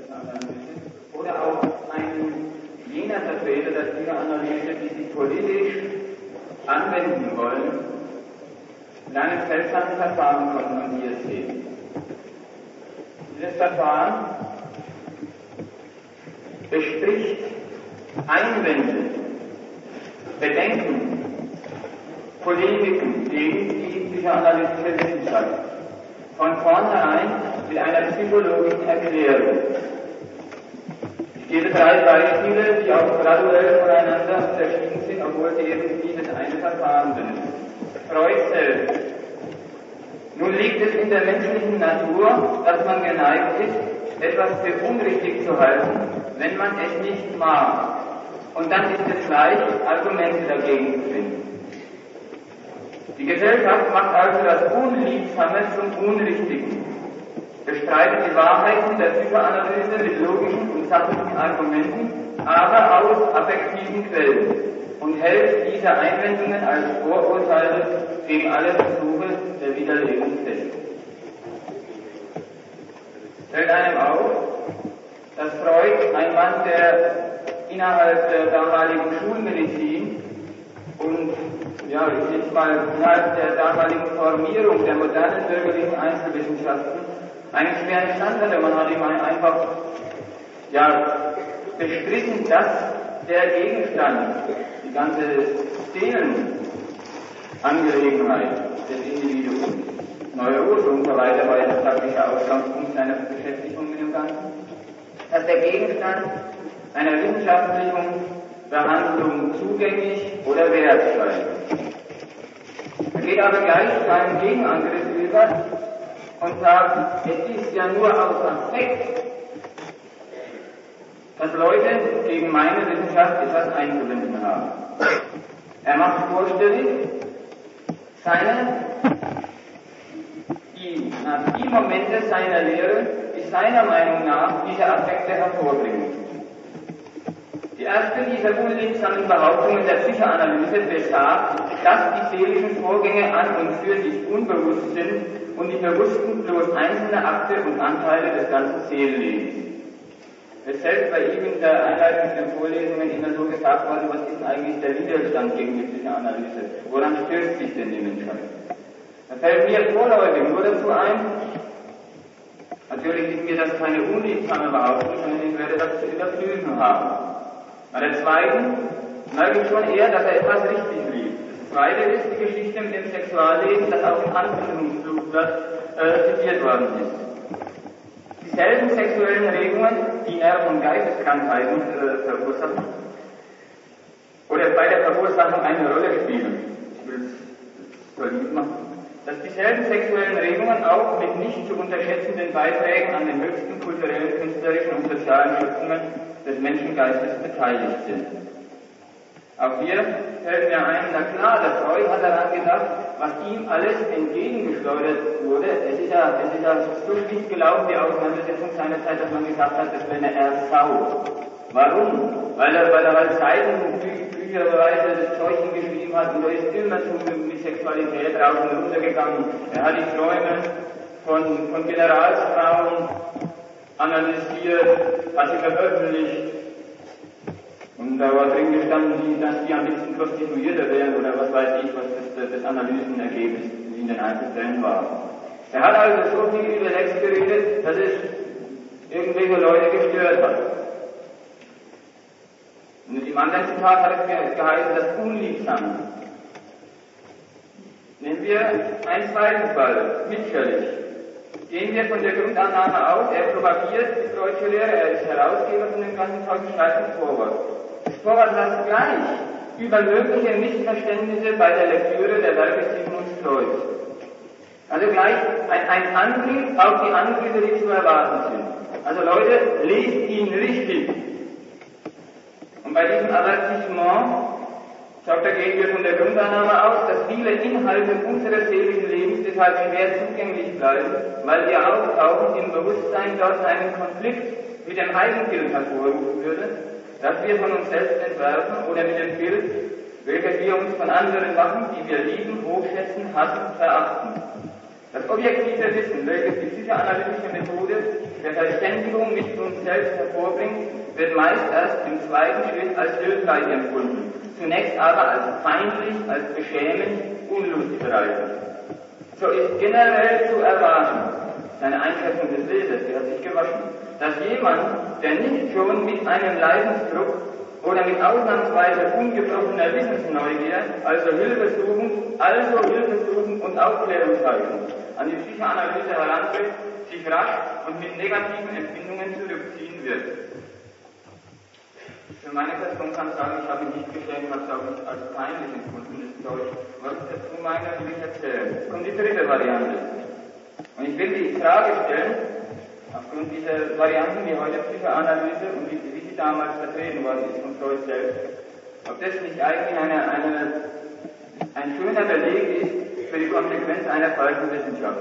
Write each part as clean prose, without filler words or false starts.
Psychoanalyse, oder auch ein jener Vertreter der Psychoanalyse, die sie politisch anwenden wollen, in einem seltsamen Verfahren konfrontiert sehen. Dieses Verfahren bespricht Einwände, Bedenken, Polemiken gegen die psychoanalytische Wissenschaft von vornherein mit einer psychologischen Erklärung. Ich gebe 3 Beispiele, die auch graduell voneinander unterschieden sind, obwohl sie eben dieses eine Verfahren benutzen. Freud selbst. Nun liegt es in der menschlichen Natur, dass man geneigt ist, etwas für unrichtig zu halten, wenn man es nicht mag. Und dann ist es leicht, Argumente dagegen zu finden. Die Gesellschaft macht also das Unliebsame zum Unrichtigen, bestreitet die Wahrheiten der Psychoanalyse mit logischen und sachlichen Argumenten, aber aus affektiven Quellen und hält diese Einwendungen als Vorurteile gegen alle Versuche der Widerlegung fest. Fällt einem auf, dass Freud, ein Mann, der innerhalb der damaligen Schulmedizin und ich jetzt mal innerhalb der damaligen Formierung der modernen bürgerlichen Einzelwissenschaften einen schweren Stand hatte. Man hat ihm einfach bestritten, dass der Gegenstand, die ganze Seelenangelegenheit des Individuums, Neurose und so weiter, war der praktische Ausgangspunkt seiner Beschäftigung mit dem Ganzen, dass der Gegenstand einer wissenschaftlichen Behandlung zugänglich oder wert scheint. Er geht aber gleich zu einem Gegenangriff über und sagt, es ist ja nur aus Affekt, dass Leute gegen meine Wissenschaft etwas einzuwenden haben. Er macht vorstellig, die Momente seiner Lehre, die seiner Meinung nach diese Affekte hervorbringen. Die erste dieser unliebsamen Behauptungen der Psychoanalyse besagt, dass die seelischen Vorgänge an und für sich unbewusst sind und die Bewussten bloß einzelne Akte und Anteile des ganzen Seelenlebens. Es selbst bei ihm in der Einleitung der Vorlesungen immer so gesagt worden, was ist eigentlich der Widerstand gegen die Psychoanalyse? Woran stößt sich denn die Menschheit? Da fällt mir vorläufig nur dazu ein, natürlich ist mir das keine unliebsame Behauptung, sondern ich werde das zu überprüfen haben. Bei der zweiten merke ich schon eher, dass er etwas richtig liegt. Das zweite ist die Geschichte mit dem Sexualleben, das auch im Anbindungsflugblatt zitiert worden ist. Dieselben sexuellen Regungen, die Nerven- und Geisteskrankheiten verursachen, oder bei der Verursachung eine Rolle spielen. Ich will es solid machen. Dass dieselben sexuellen Regungen auch mit nicht zu unterschätzenden Beiträgen an den höchsten kulturellen, künstlerischen und sozialen Schöpfungen des Menschengeistes beteiligt sind. Auch hier fällt mir ein, na klar, der Freud hat daran gedacht, was ihm alles entgegengeschleudert wurde. Es ist ja so schlicht gelaufen, die Auseinandersetzung seiner Zeit, dass man gesagt hat, das wäre eine Ersau. Warum? Weil er halt bücherweise das Zeugchen geschrieben hat und er ist immer mit Sexualität raus und runtergegangen. Er hat die Träume von Generalsfrauen analysiert, hat sie veröffentlicht. Und da war drin gestanden, dass die am liebsten Prostituierte wären oder was weiß ich, was das Analysenergebnis in den Einzelfällen war. Er hat also so viel über Sex geredet, dass es irgendwelche Leute gestört hat. Und im anderen Zitat hat es geheißen, das Unliebsame. Nehmen wir einen zweiten Fall, Mitscherlich. Gehen wir von der Grundannahme aus, er propagiert die Freudsche Lehre, er ist Herausgeber von dem ganzen Zeug und schreibt ein Vorwort. Das Vorwort sagt gleich über mögliche Missverständnisse bei der Lektüre der Werke Sigmund Freuds. Also gleich ein Angriff auf die Angriffe, die zu erwarten sind. Also Leute, lest ihn richtig. Und bei diesem Avertissement, sagt er, gehen wir von der Grundannahme aus, dass viele Inhalte unseres seelischen Lebens deshalb schwer zugänglich bleiben, weil ihr Auftauchen im Bewusstsein dort einen Konflikt mit dem Eigenbild hervorrufen würde, das wir von uns selbst entwerfen oder mit dem Bild, welches wir uns von anderen machen, die wir lieben, hochschätzen, hassen, verachten. Das objektive Wissen, welches die psychoanalytische Methode der Verständigung mit uns selbst hervorbringt, wird meist erst im zweiten Schritt als hilfreich empfunden, zunächst aber als feindlich, als beschämend, unlustbereitend. So ist generell zu erwarten, seine Einschätzung des Lesers, der hat sich gewaschen, dass jemand, der nicht schon mit einem Leidensdruck oder mit ausnahmsweise ungebrochener Wissensneugier, also hilfesuchend und aufklärungshaltend an die Psychoanalyse herantritt, sich rasch und mit negativen Empfindungen zurückziehen wird. Für meine Person kann ich sagen, ich habe mich nicht geschämt, habe es auch nicht als peinlich empfunden, das Deutsch. Was ich dazu meine, will ich erzählen. Jetzt kommt die dritte Variante. Und ich will die Frage stellen, aufgrund dieser Varianten, wie heute Psychoanalyse und wie sie damals vertreten worden ist von Freud selbst, ob das nicht eigentlich ein schöner Beleg ist für die Konsequenz einer falschen Wissenschaft.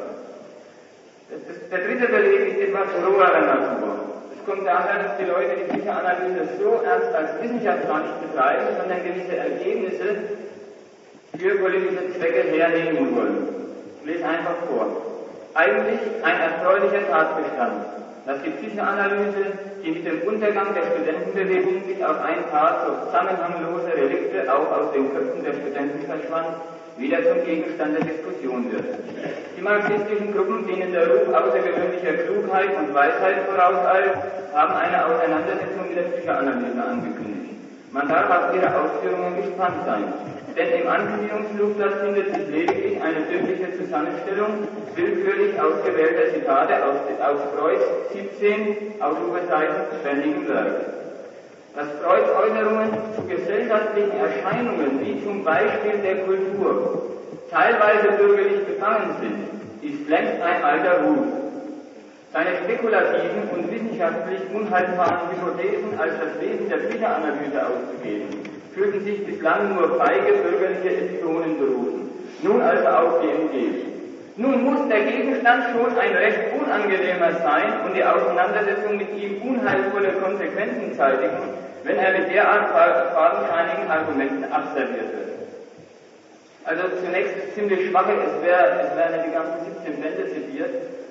Der dritte Beleg ist etwas roherer Natur. Es kommt daher, dass die Leute die Psychoanalyse so ernst als Wissenschaft gar nicht betreiben, sondern gewisse Ergebnisse für politische Zwecke hernehmen wollen. Ich lese einfach vor. Eigentlich ein erfreulicher Tatbestand, dass die Psychoanalyse, die mit dem Untergang der Studentenbewegung bis auf ein paar so zusammenhanglose Relikte auch aus den Köpfen der Studenten verschwand, wieder zum Gegenstand der Diskussion wird. Die marxistischen Gruppen, denen der Ruf außergewöhnlicher Klugheit und Weisheit vorauseilt, haben eine Auseinandersetzung mit der Psychoanalyse angekündigt. Man darf auf ihre Ausführungen gespannt sein, denn im Ankündigungsflugblatt findet sich lediglich eine dümmliche Zusammenstellung willkürlich ausgewählter Zitate aus Freuds 17 Ausrufezeichen ständigen Werk. Dass Freuds Äußerungen zu gesellschaftlichen Erscheinungen, wie zum Beispiel der Kultur, teilweise bürgerlich befangen sind, ist längst ein alter Ruf. Seine spekulativen und wissenschaftlich unhaltbaren Hypothesen als das Wesen der Psychoanalyse auszugeben, fühlten sich bislang nur feige bürgerliche Episoden berufen. Nun also auch die entgeht. Nun muss der Gegenstand schon ein recht unangenehmer sein und die Auseinandersetzung mit ihm unheilvolle Konsequenzen zeitigen, wenn er mit derart fadenscheinigen Argumenten abserviert wird. Also zunächst ziemlich schwache, es werden die ganzen 17 Bände zitiert.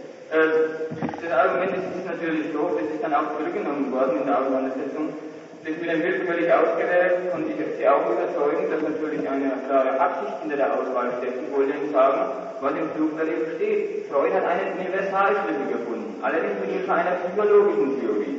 Das Argument ist natürlich so, das ist dann auch zurückgenommen worden in der Auseinandersetzung. Das mit dem willkürlich ausgewählt und ich Sie auch überzeugen, dass natürlich eine klare Absicht hinter der Auswahl steckt. Ich wollte Ihnen sagen, was im Flugblatt eben steht. Freud hat einen Universalschlüssel gefunden, allerdings mit Hilfe einer psychologischen Theorie.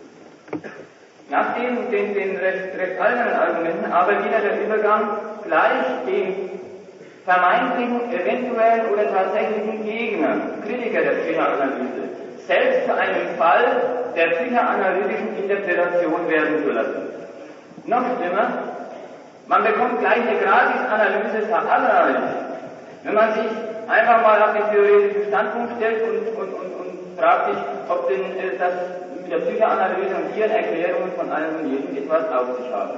Nach den recht allgemeinen Argumenten aber wieder der Übergang gleich dem vermeintlichen, eventuellen oder tatsächlichen Gegner, Kritiker der Psychoanalyse, selbst zu einem Fall der psychoanalytischen Interpretation werden zu lassen. Noch schlimmer, man bekommt gleich eine Gratis-Analyse verabreicht, wenn man sich einfach mal auf den theoretischen Standpunkt stellt und fragt sich, ob denn das mit der Psychoanalyse und ihren Erklärungen von allem und jedem etwas auf sich hat.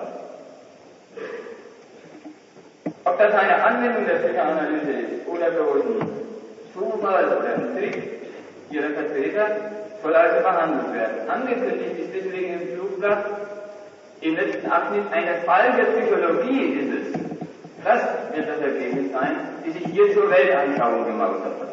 Ob das eine Anwendung der Psychoanalyse ist oder bloß ein Zufall oder ein Trick ihrer Vertreter, soll also behandelt werden. Angekündigt ist deswegen im Flugblatt im letzten Abschnitt eine Fall der Psychologie ist es. Das wird das Ergebnis sein, die sich hier zur Weltanschauung gemacht hat.